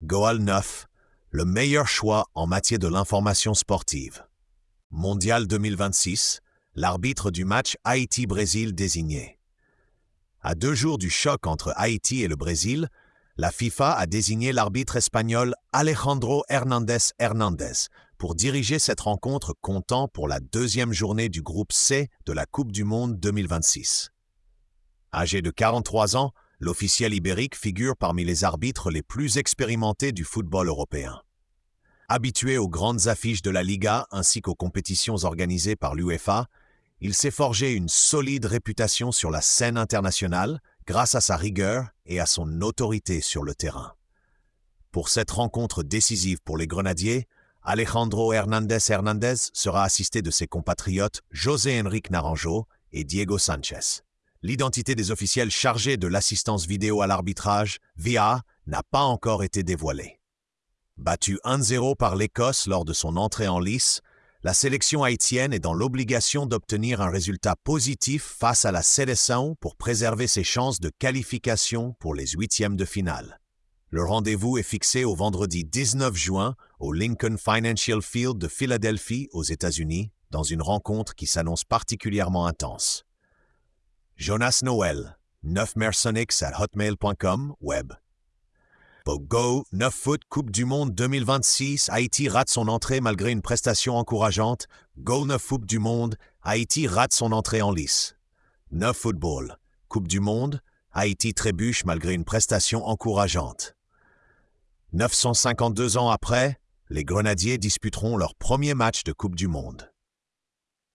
Goal 9, le meilleur choix en matière de l'information sportive. Mondial 2026, l'arbitre du match Haïti-Brésil désigné. À 2 jours du choc entre Haïti et le Brésil, la FIFA a désigné l'arbitre espagnol Alejandro Hernández Hernández pour diriger cette rencontre comptant pour la 2e journée du groupe C de la Coupe du Monde 2026. Âgé de 43 ans, l'officiel ibérique figure parmi les arbitres les plus expérimentés du football européen. Habitué aux grandes affiches de la Liga ainsi qu'aux compétitions organisées par l'UEFA, il s'est forgé une solide réputation sur la scène internationale grâce à sa rigueur et à son autorité sur le terrain. Pour cette rencontre décisive pour les Grenadiers, Alejandro Hernández Hernández sera assisté de ses compatriotes José Enrique Naranjo et Diego Sánchez. L'identité des officiels chargés de l'assistance vidéo à l'arbitrage, VAR, n'a pas encore été dévoilée. Battue 1-0 par l'Écosse lors de son entrée en lice, la sélection haïtienne est dans l'obligation d'obtenir un résultat positif face à la Seleção pour préserver ses chances de qualification pour les 8e de finale. Le rendez-vous est fixé au vendredi 19 juin au Lincoln Financial Field de Philadelphie aux États-Unis, dans une rencontre qui s'annonce particulièrement intense. Jonas Noël, 9mersonics@hotmail.com, web. Go 9 Foot Coupe du Monde 2026, Haïti rate son entrée malgré une prestation encourageante. Go 9 Coupe du Monde, Haïti rate son entrée en lice. 9 Football, Coupe du Monde, Haïti trébuche malgré une prestation encourageante. 952 ans après, les Grenadiers disputeront leur premier match de Coupe du Monde.